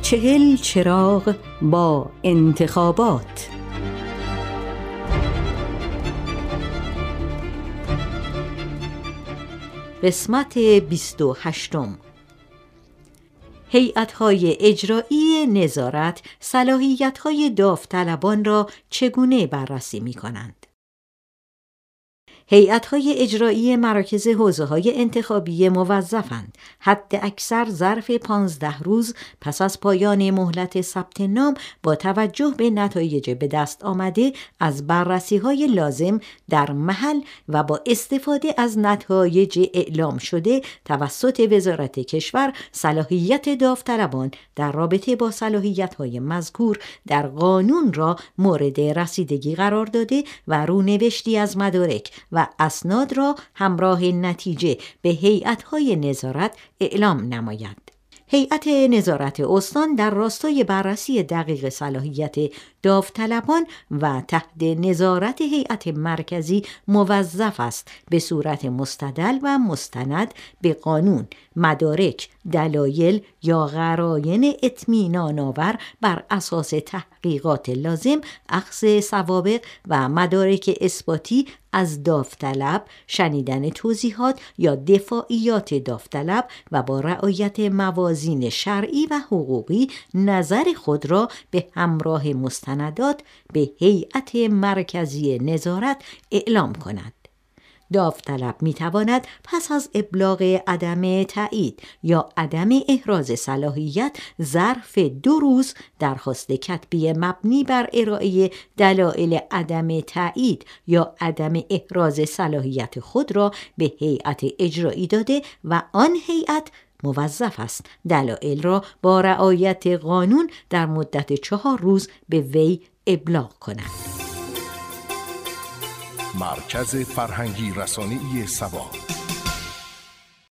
40 چراغ با انتخابات. قسمت 28. هیئت‌های اجرایی نظارت صلاحیت‌های داوطلبان را چگونه بررسی می‌کنند؟ هیئت‌های اجرایی مراکز حوزه‌های انتخابی موظفند حد اکثر ظرف 15 روز پس از پایان مهلت ثبت نام با توجه به نتایج به دست آمده از بررسی‌های لازم در محل و با استفاده از نتایج اعلام شده توسط وزارت کشور صلاحیت داوطلبان در رابطه با صلاحیت‌های مذکور در قانون را مورد رسیدگی قرار داده و رونوشتی از مدارک و اسناد را همراه نتیجه به هیئت‌های نظارت اعلام نماید. هیئت نظارت استان در راستای بررسی دقیق صلاحیت داوطلبان و تحت نظارت هیئت مرکزی موظف است به صورت مستدل و مستند به قانون، مدارک، دلایل یا قرائن اطمینان آور بر اساس تحقیقات لازم اخذ سوابق و مدارک اثباتی از داوطلب، شنیدن توضیحات یا دفاعیات داوطلب و با رعایت موازین شرعی و حقوقی نظر خود را به همراه مستندات به هیئت مرکزی نظارت اعلام کند. داوطلب می‌تواند پس از ابلاغ عدم تایید یا عدم احراز صلاحیت ظرف 2 روز درخواست کتبی مبنی بر ارائه دلایل عدم تایید یا عدم احراز صلاحیت خود را به هیئت اجرایی داده و آن هیئت موظف است دلایل را با رعایت قانون در مدت 4 روز به وی ابلاغ کند. مرکز فرهنگی رسانه‌ای سبا.